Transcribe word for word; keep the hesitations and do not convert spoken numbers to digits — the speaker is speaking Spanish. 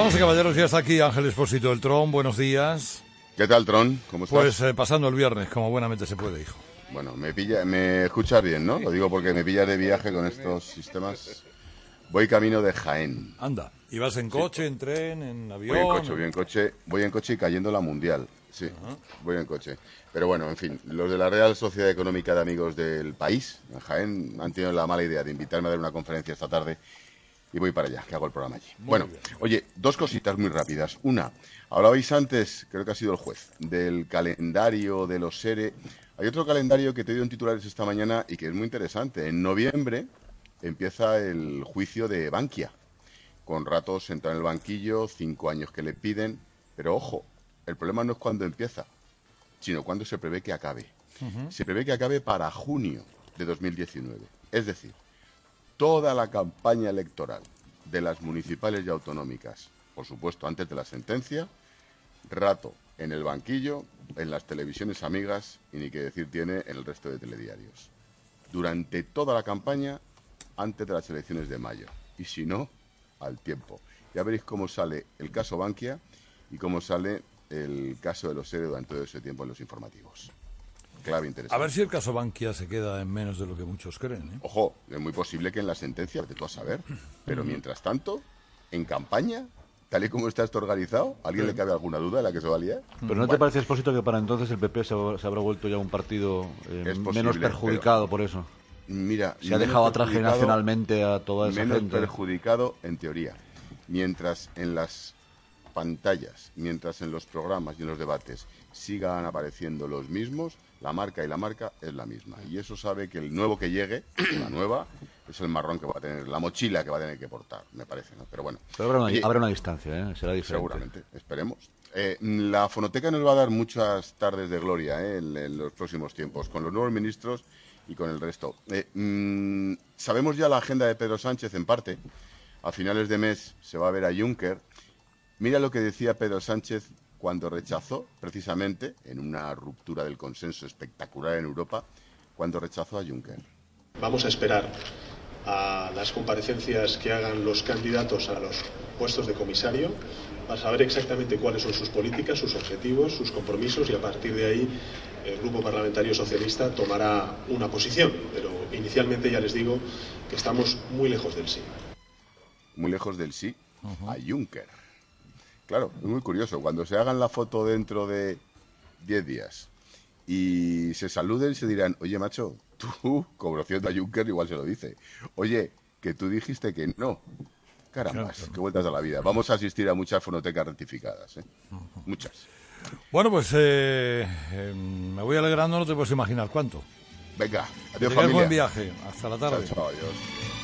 Damas y caballeros, ya está aquí Ángel Expósito del Tron. Buenos días. ¿Qué tal, Tron? ¿Cómo estás? Pues eh, pasando el viernes, como buenamente se puede, hijo. Bueno, me pilla, me escuchas bien, ¿no? Lo digo porque me pillas de viaje con estos sistemas. Voy camino de Jaén. Anda. ¿Y vas en coche, sí. en tren, en avión? Voy en coche, voy en coche, voy en coche y cayendo la Mundial. Sí, uh-huh. voy en coche. Pero bueno, en fin, los de la Real Sociedad Económica de Amigos del País, en Jaén, han tenido la mala idea de invitarme a dar una conferencia esta tarde. Y voy para allá, que hago el programa allí. Muy bueno, bien. Oye, dos cositas muy rápidas. Una, hablabais antes, creo que ha sido el juez, del calendario de los SERE. Hay otro calendario que te dio en titulares esta mañana y que es muy interesante. En noviembre empieza el juicio de Bankia, con Ratos sentado en el banquillo, cinco años que le piden. Pero ojo, el problema no es cuándo empieza, sino cuándo se prevé que acabe. Uh-huh. Se prevé que acabe para junio de dos mil diecinueve. Es decir, toda la campaña electoral de las municipales y autonómicas, por supuesto antes de la sentencia, Rato en el banquillo, en las televisiones amigas y ni qué decir tiene en el resto de telediarios. Durante toda la campaña, antes de las elecciones de mayo. Y si no, al tiempo. Ya veréis cómo sale el caso Bankia y cómo sale el caso de los SERE durante todo ese tiempo en los informativos. Clave interesante. A ver si el caso Bankia se queda en menos de lo que muchos creen, ¿eh? Ojo, es muy posible que en la sentencia, de tú a saber, pero mientras tanto, en campaña, tal y como está esto organizado, ¿a alguien sí. le cabe alguna duda de la que se va a liar? Pero ¿no bueno. te parece, Expósito, que para entonces el P P se, se habrá vuelto ya un partido eh, menos perjudicado por eso? Mira, se ha dejado atrás generacionalmente a toda esa menos gente. Menos perjudicado en teoría. Mientras en las pantallas, mientras en los programas y en los debates sigan apareciendo los mismos, la marca y la marca es la misma. Y eso sabe que el nuevo que llegue, la nueva, es el marrón que va a tener, la mochila que va a tener que portar, me parece, ¿no? Pero bueno. Pero habrá una, y, habrá una distancia, ¿eh? Será diferente. Seguramente, esperemos. Eh, la fonoteca nos va a dar muchas tardes de gloria ¿eh? en, en los próximos tiempos, con los nuevos ministros y con el resto. Eh, mmm, sabemos ya la agenda de Pedro Sánchez, en parte. A finales de mes se va a ver a Juncker. Mira lo que decía Pedro Sánchez cuando rechazó, precisamente, en una ruptura del consenso espectacular en Europa, cuando rechazó a Juncker. Vamos a esperar a las comparecencias que hagan los candidatos a los puestos de comisario para saber exactamente cuáles son sus políticas, sus objetivos, sus compromisos y a partir de ahí el Grupo Parlamentario Socialista tomará una posición. Pero inicialmente ya les digo que estamos muy lejos del sí. Muy lejos del sí uh-huh. a Juncker. Claro, es muy curioso. Cuando se hagan la foto dentro de diez días y se saluden, se dirán, oye, macho, tú, conociendo a Juncker, igual se lo dice. Oye, que tú dijiste que no. Caramba, qué vueltas a la vida. Vamos a asistir a muchas fonotecas rectificadas, ¿eh? Muchas. Bueno, pues eh, eh, me voy alegrando, no te puedes imaginar cuánto. Venga, adiós, familia. Buen viaje. Hasta la tarde. Chao, chao, adiós.